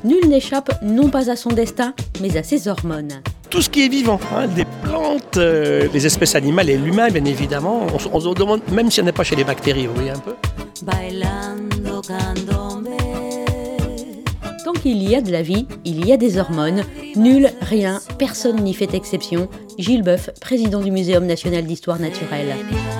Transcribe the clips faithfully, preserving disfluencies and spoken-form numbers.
Nul n'échappe non pas à son destin, mais à ses hormones. Tout ce qui est vivant, hein, des plantes, euh, les espèces animales et l'humain, bien évidemment. On, on se demande, même si on n'est pas chez les bactéries, vous voyez un peu. Tant qu'il y a de la vie, il y a des hormones. Nul, rien, personne n'y fait exception. Gilles Boeuf, président du Muséum national d'histoire naturelle.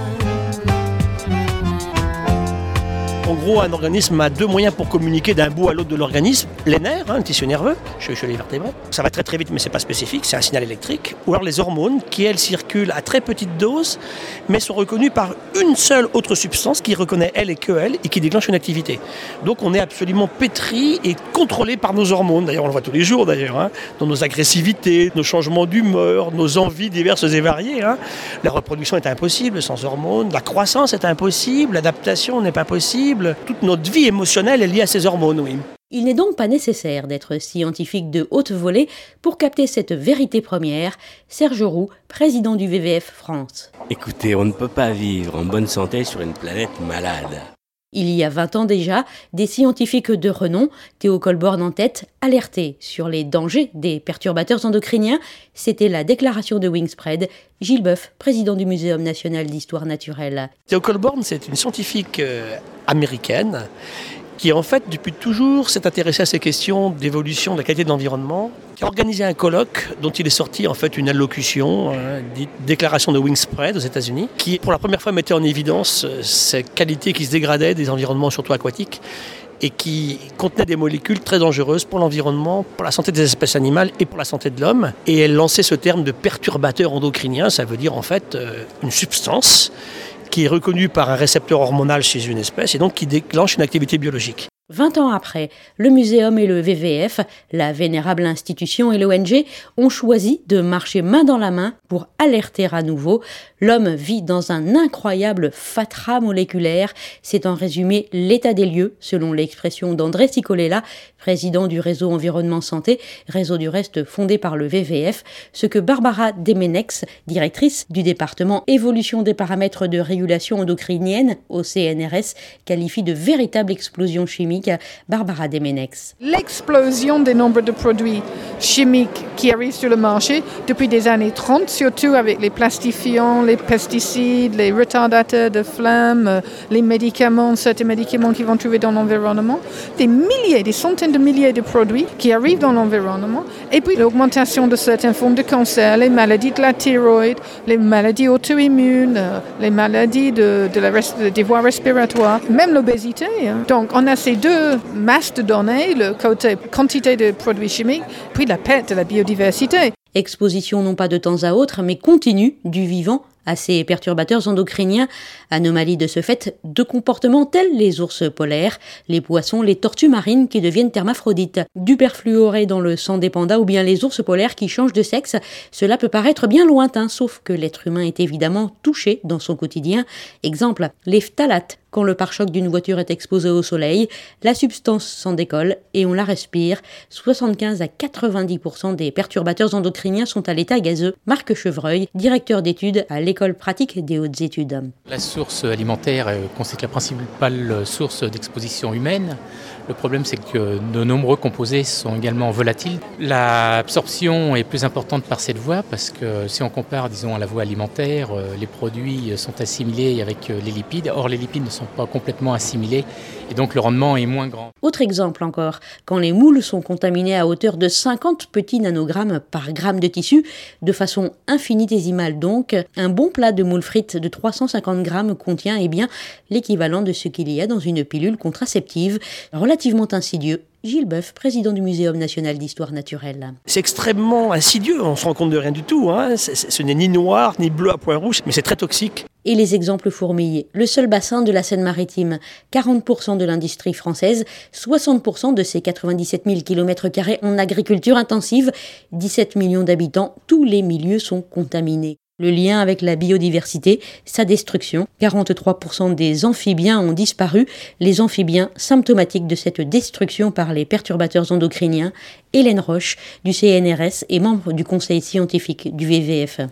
En gros, un organisme a deux moyens pour communiquer d'un bout à l'autre de l'organisme. Les nerfs, hein, le tissu nerveux, chez, chez les vertébrés. Ça va très très vite, mais c'est pas spécifique, c'est un signal électrique. Ou alors les hormones, qui elles circulent à très petite dose, mais sont reconnues par une seule autre substance qui reconnaît elle et que elle, et qui déclenche une activité. Donc on est absolument pétri et contrôlé par nos hormones. D'ailleurs, on le voit tous les jours, d'ailleurs, hein, dans nos agressivités, nos changements d'humeur, nos envies diverses et variées. Hein. La reproduction est impossible sans hormones, la croissance est impossible, l'adaptation n'est pas possible. Toute notre vie émotionnelle est liée à ces hormones, oui. Il n'est donc pas nécessaire d'être scientifique de haute volée pour capter cette vérité première. Serge Roux, président du V V F France. Écoutez, on ne peut pas vivre en bonne santé sur une planète malade. Il y a vingt ans déjà, des scientifiques de renom, Théo Colborne en tête, alertaient sur les dangers des perturbateurs endocriniens. C'était la déclaration de Wingspread. Gilles Boeuf, président du Muséum national d'histoire naturelle. Théo Colborne, c'est une scientifique euh, américaine qui, en fait, depuis toujours, s'est intéressée à ces questions d'évolution de la qualité de l'environnement, qui a organisé un colloque dont il est sorti, en fait, une allocution, hein, dite déclaration de Wingspread aux États-Unis, qui, pour la première fois, mettait en évidence euh, ces qualités qui se dégradaient des environnements, surtout aquatiques, et qui contenait des molécules très dangereuses pour l'environnement, pour la santé des espèces animales et pour la santé de l'homme. Et elle lançait ce terme de perturbateur endocrinien, ça veut dire en fait euh, une substance qui est reconnue par un récepteur hormonal chez une espèce et donc qui déclenche une activité biologique. Vingt ans après, le Muséum et le V V F, la vénérable institution et l'O N G, ont choisi de marcher main dans la main pour alerter à nouveau. L'homme vit dans un incroyable fatras moléculaire. C'est en résumé l'état des lieux, selon l'expression d'André Cicolella, président du réseau Environnement Santé, réseau du reste fondé par le V V F, ce que Barbara Demenex, directrice du département Évolution des paramètres de régulation endocrinienne au C N R S, qualifie de véritable explosion chimique. Barbara Demenex. L'explosion des nombres de produits chimiques qui arrivent sur le marché depuis des années trente, surtout avec les plastifiants, les pesticides, les retardateurs de flamme, les médicaments, certains médicaments qui vont trouver dans l'environnement, des milliers, des centaines de milliers de produits qui arrivent dans l'environnement, et puis l'augmentation de certaines formes de cancer, les maladies de la thyroïde, les maladies auto-immunes, les maladies de, de la res- des voies respiratoires, même l'obésité. Hein. Donc on a ces deux masses de données, le côté quantité de produits chimiques, puis la perte de la biodiversité. Exposition non pas de temps à autre, mais continue du vivant à ces perturbateurs endocriniens, anomalie de ce fait de comportements tels les ours polaires, les poissons, les tortues marines qui deviennent hermaphrodites, du perfluoré dans le sang des pandas ou bien les ours polaires qui changent de sexe. Cela peut paraître bien lointain, sauf que l'être humain est évidemment touché dans son quotidien. Exemple, les phtalates. Quand le pare-choc d'une voiture est exposé au soleil, la substance s'en décolle et on la respire. soixante-quinze à quatre-vingt-dix pour cent des perturbateurs endocriniens sont à l'état gazeux. Marc Chevreuil, directeur d'études à l'École pratique des hautes études. La source alimentaire constitue la principale source d'exposition humaine. Le problème, c'est que de nombreux composés sont également volatiles. L'absorption est plus importante par cette voie parce que si on compare, disons, à la voie alimentaire, les produits sont assimilés avec les lipides. Or, les lipides ne sont pas complètement assimilés et donc le rendement est moins grand. Autre exemple encore, quand les moules sont contaminés à hauteur de cinquante petits nanogrammes par gramme de tissu, de façon infinitésimale donc, un bon plat de moules frites de trois cent cinquante grammes contient eh bien, l'équivalent de ce qu'il y a dans une pilule contraceptive, relativement insidieux. Gilles Boeuf, président du Muséum national d'histoire naturelle. C'est extrêmement insidieux, on se rend compte de rien du tout. Hein. C'est, c'est, ce n'est ni noir, ni bleu à points rouges, mais c'est très toxique. Et les exemples fourmillent. Le seul bassin de la Seine-Maritime, quarante pour cent de l'industrie française, soixante pour cent de ses quatre-vingt-dix-sept mille kilomètres carrés en agriculture intensive, dix-sept millions d'habitants, tous les milieux sont contaminés. Le lien avec la biodiversité, sa destruction. quarante-trois pour cent des amphibiens ont disparu, les amphibiens symptomatiques de cette destruction par les perturbateurs endocriniens. Hélène Roche, du C N R S et membre du conseil scientifique du V V F.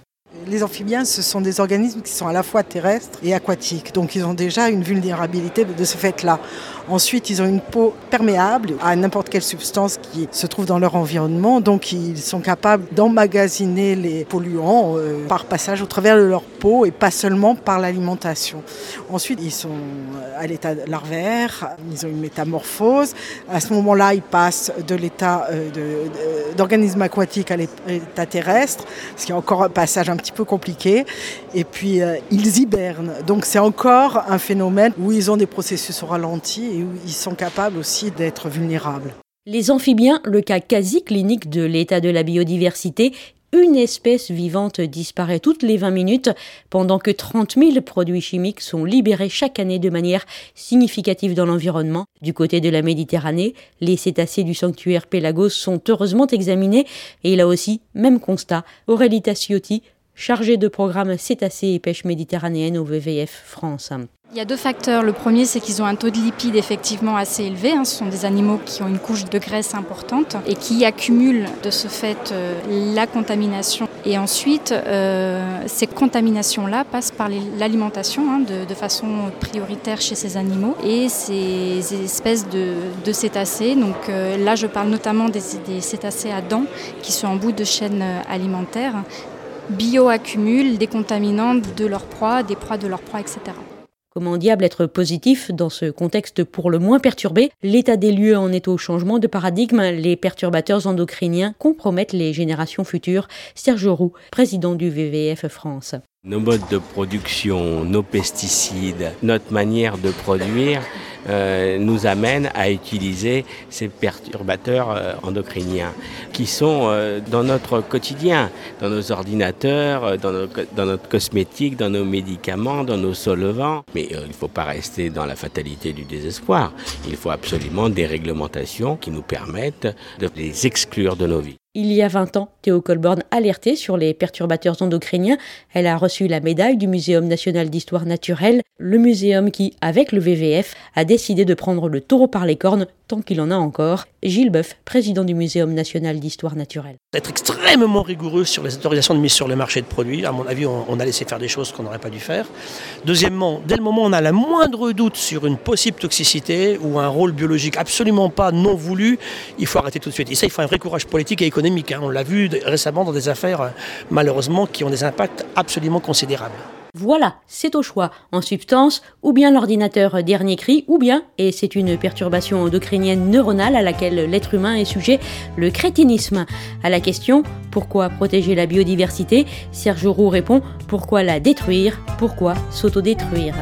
Les amphibiens, ce sont des organismes qui sont à la fois terrestres et aquatiques. Donc ils ont déjà une vulnérabilité de ce fait-là. Ensuite, ils ont une peau perméable à n'importe quelle substance qui se trouve dans leur environnement. Donc ils sont capables d'emmagasiner les polluants euh, par passage au travers de leur peau et pas seulement par l'alimentation. Ensuite, ils sont à l'état larvaire, ils ont une métamorphose. À ce moment-là, ils passent de l'état euh, de, de, d'organisme aquatique à l'état terrestre, ce qui est encore un passage un petit peu compliqué. Et puis, euh, ils hibernent. Donc c'est encore un phénomène où ils ont des processus au ralenti et où ils sont capables aussi d'être vulnérables. Les amphibiens, le cas quasi clinique de l'état de la biodiversité. Une espèce vivante disparaît toutes les vingt minutes, pendant que trente mille produits chimiques sont libérés chaque année de manière significative dans l'environnement. Du côté de la Méditerranée, les cétacés du sanctuaire Pélagos sont heureusement examinés, et là aussi, même constat. Aurélie Tasciotti, chargée de programme cétacés et pêche méditerranéenne au V V F France. Il y a deux facteurs. Le premier, c'est qu'ils ont un taux de lipides effectivement assez élevé. Ce sont des animaux qui ont une couche de graisse importante et qui accumulent de ce fait euh, la contamination. Et ensuite, euh, ces contaminations-là passent par les, l'alimentation hein, de, de façon prioritaire chez ces animaux et ces, ces espèces de, de cétacés. Donc euh, là, je parle notamment des, des cétacés à dents qui sont en bout de chaîne alimentaire, bioaccumulent des contaminants de leur proie, des proies de leur proie, et cetera. Comment diable être positif dans ce contexte pour le moins perturbé ? L'état des lieux en est au changement de paradigme. Les perturbateurs endocriniens compromettent les générations futures. Serge Roux, président du V V F France. Nos modes de production, nos pesticides, notre manière de produire euh, nous amènent à utiliser ces perturbateurs euh, endocriniens qui sont euh, dans notre quotidien, dans nos ordinateurs, dans, nos, dans notre cosmétique, dans nos médicaments, dans nos solvants. Mais euh, il ne faut pas rester dans la fatalité du désespoir. Il faut absolument des réglementations qui nous permettent de les exclure de nos vies. Il y a vingt ans, Théo Colborne alertait sur les perturbateurs endocriniens. Elle a reçu la médaille du Muséum national d'histoire naturelle, le muséum qui, avec le V V F, a décidé de prendre le taureau par les cornes tant qu'il en a encore. Gilles Boeuf, président du Muséum national d'histoire naturelle. Être extrêmement rigoureux sur les autorisations de mise sur le marché de produits. À mon avis, on, on a laissé faire des choses qu'on n'aurait pas dû faire. Deuxièmement, dès le moment où on a le moindre doute sur une possible toxicité ou un rôle biologique absolument pas non voulu, il faut arrêter tout de suite. Et ça, il faut un vrai courage politique et économique. Hein. On l'a vu récemment dans des affaires, malheureusement, qui ont des impacts absolument considérables. Voilà, c'est au choix, en substance, ou bien l'ordinateur dernier cri, ou bien, et c'est une perturbation endocrinienne neuronale à laquelle l'être humain est sujet, le crétinisme. À la question « Pourquoi protéger la biodiversité ?», Serge Roux répond « Pourquoi la détruire ? Pourquoi s'autodétruire ?»